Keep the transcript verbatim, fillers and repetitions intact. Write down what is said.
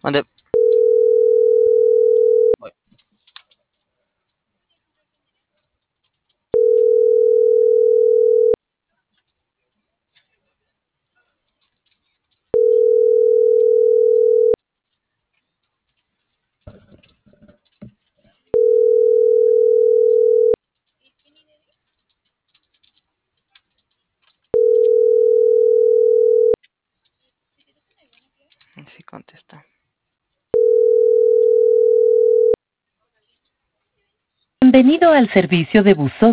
Mande. Sí contesta. Bienvenido al servicio de buzón